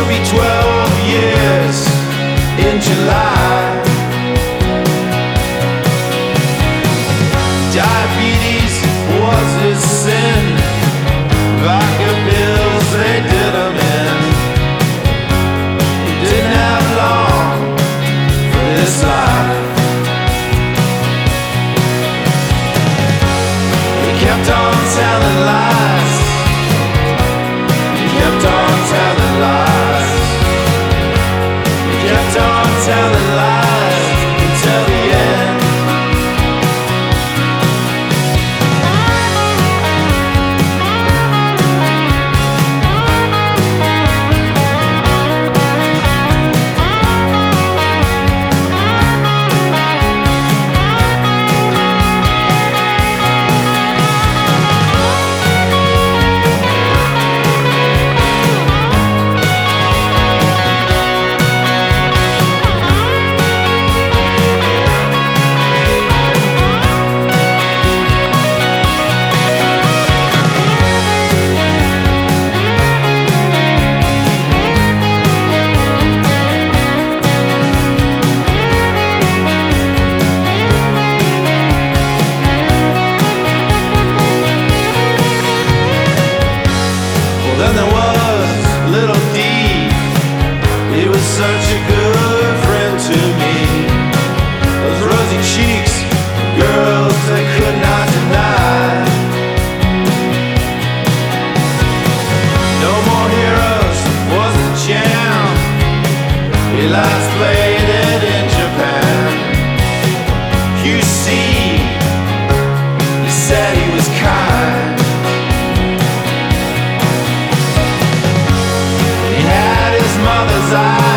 be 12 years in July. Diabetes was his sin. Vodka pills, they did him in. He didn't have long for this life. He kept on telling lies. He kept on telling lies. He kept on telling lies until the end. Then there was little D. He was such a good friend to me. Those rosy cheeks, girls they could not deny. No More Heroes was a jam. He last played it in Japan. QC, he said he was kind. Mother's eyes.